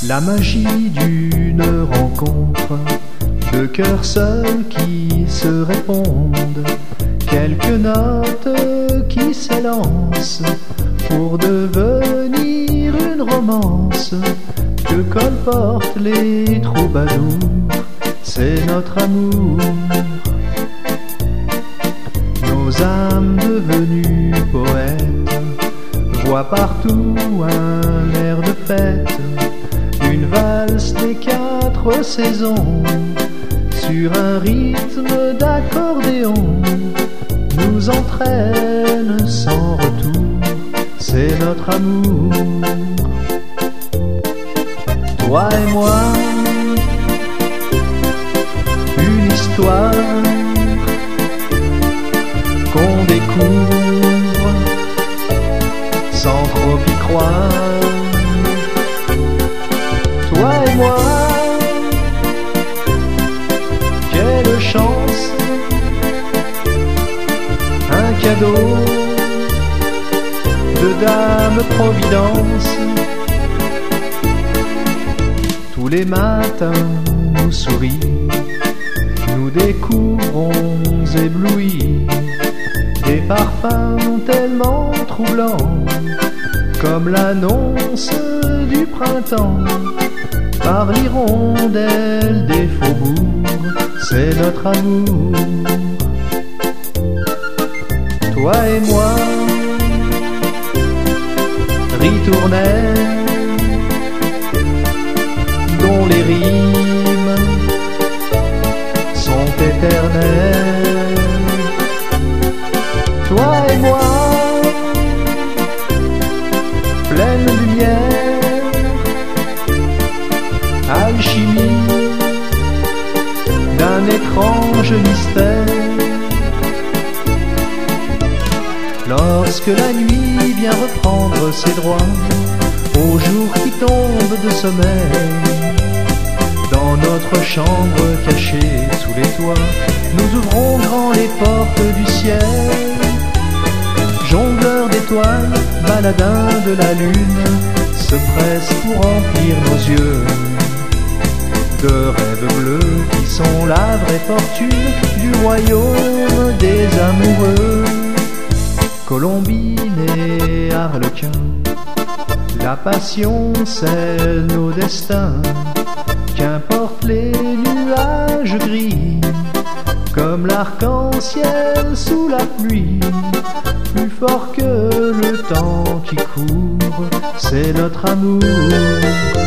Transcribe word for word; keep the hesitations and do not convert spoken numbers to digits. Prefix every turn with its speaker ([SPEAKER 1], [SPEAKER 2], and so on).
[SPEAKER 1] La magie d'une rencontre, deux cœurs seuls qui se répondent, quelques notes qui s'élancent pour devenir une romance que colportent les troubadours. C'est notre amour, nos âmes devenues poètes voient partout un air de fête, une valse des quatre saisons sur un rythme d'accordéon nous entraîne sans retour. C'est notre amour, toi et moi, une histoire qu'on découvre sans trop y croire. Toi et moi, quelle chance, un cadeau de Dame Providence. Tous les matins nous sourit, nous découvrons éblouis des parfums tellement troublants, comme l'annonce du printemps par l'hirondelle des faubourgs. C'est notre amour, toi et moi, ritournelles dont les rimes sont éternelles. Toi et moi, pleine lumière, alchimie d'un étrange mystère. Lorsque la nuit vient reprendre ses droits au jour qui tombe de sommeil, dans notre chambre cachée sous les toits, nous ouvrons grand les portes du ciel. Jongleurs d'étoiles, baladins de la lune, se pressent pour remplir nos yeux de rêves bleus qui sont la vraie fortune du royaume des amoureux. Colombine et Harlequin, la passion scelle nos destins. Qu'importe les nuages gris, comme l'arc-en-ciel sous la pluie, plus fort que le temps qui court, c'est notre amour.